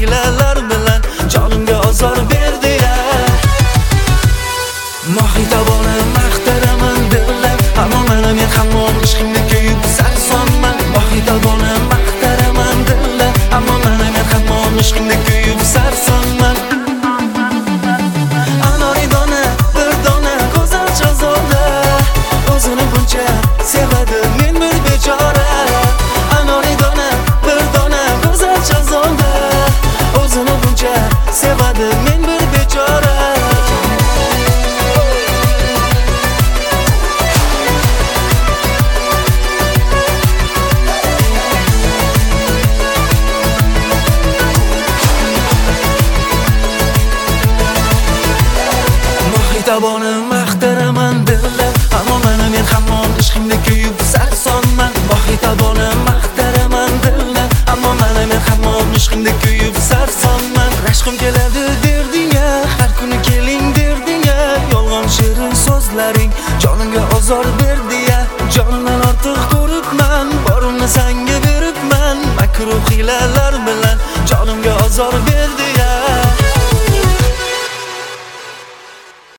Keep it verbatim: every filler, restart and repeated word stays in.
hiylalar bilan jonimga ozor berdi ya. Mohitoboni maqtaraman dillab, ammo mana men hamon ishqimda kuyib sarsonman. Mohitoboni maqtaraman dillab, ammo mana men hamon ishqimda kuyib sarsonman. Anoridona bir dona go'zal shahzoda, o'zini buncha sevadi men bir bechora. Anoridona bir dona go'zal shahzoda, o'zini buncha sevadi men bir bechora. Mohitoboni maqtaraman dillab, ammo mana men hamon ishqimda kuyib sarsonman. Mohitoboni maqtaraman dillab, ammo mana men hamon ishqimda kuyib sarsonman. Rashqim keladi derding-a, har kuni keling derding-a, yolg'on shirin so'zlaring jonimga ozor berdi-ya. Jonimdan ortiq ko'ribman, borimni senga beribman, makruh hiylalar bilan jonimga ozor berdi.